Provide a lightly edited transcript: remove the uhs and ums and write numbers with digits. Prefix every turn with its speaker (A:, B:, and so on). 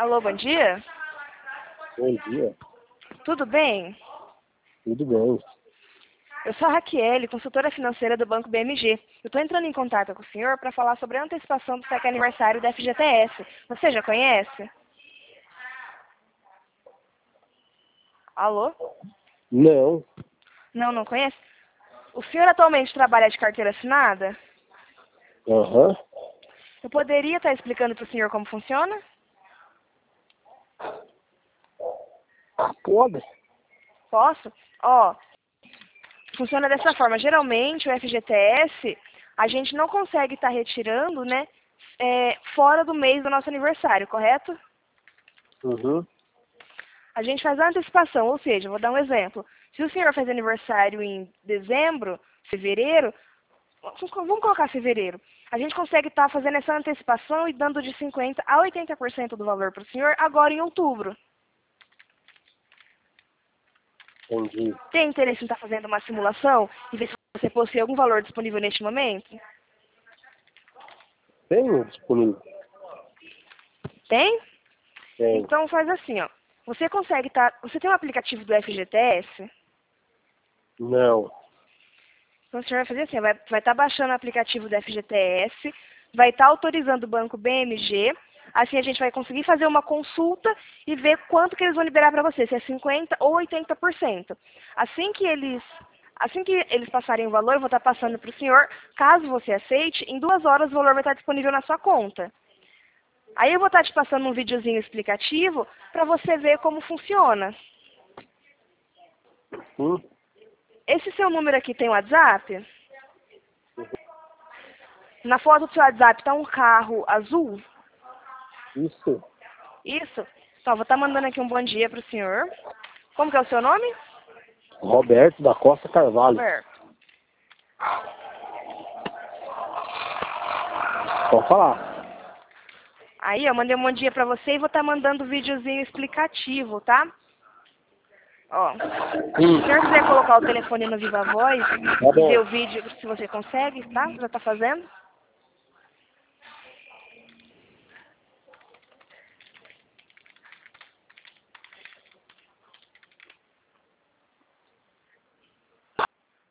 A: Alô, bom dia?
B: Bom dia,
A: Tudo bem?
B: tudo bem.
A: Eu sou a Raquel, consultora financeira do Banco BMG. Eu estou entrando em contato com o senhor para falar sobre a antecipação do cheque aniversário da FGTS. Você já conhece? Alô?
B: Não,
A: Não, não conhece? O senhor atualmente trabalha de carteira assinada?
B: aham,
A: Eu poderia estar explicando para o senhor como funciona?
B: pode.
A: Posso? Ó, funciona dessa forma. Geralmente, o FGTS, a gente não consegue estar retirando, né, fora do mês do nosso aniversário, correto?
B: Uhum.
A: A gente faz a antecipação, ou seja, vou dar um exemplo. Se o senhor faz aniversário em dezembro, fevereiro, vamos colocar fevereiro. A gente consegue estar fazendo essa antecipação e dando de 50% a 80% do valor para o senhor agora em outubro.
B: Entendi.
A: Tem interesse em estar fazendo uma simulação e ver se você possui algum valor disponível neste momento?
B: Tenho disponível?
A: Tem?
B: Tem.
A: Então faz assim, ó. Você consegue estar. Você tem um aplicativo do FGTS?
B: Não.
A: Então o senhor vai fazer assim, vai estar baixando o aplicativo do FGTS, vai estar autorizando o banco BMG, assim a gente vai conseguir fazer uma consulta e ver quanto que eles vão liberar para você, se é 50% ou 80%. Assim que eles passarem o valor, eu vou estar passando para o senhor, caso você aceite, em 2 horas o valor vai estar disponível na sua conta. Aí eu vou estar te passando um videozinho explicativo para você ver como funciona.
B: Hum?
A: Esse seu número aqui tem WhatsApp? Na foto do seu WhatsApp está um carro azul?
B: Isso.
A: Isso? Então, vou estar mandando aqui um bom dia para o senhor. Como que é o seu nome?
B: Roberto da Costa Carvalho.
A: Roberto.
B: Pode falar.
A: Aí, eu mandei um bom dia para você e vou estar mandando o videozinho explicativo, tá? Ó, se o senhor quiser colocar o telefone no Viva Voz
B: Tá
A: e ver
B: bom.
A: o vídeo, se você consegue, tá? Já tá fazendo?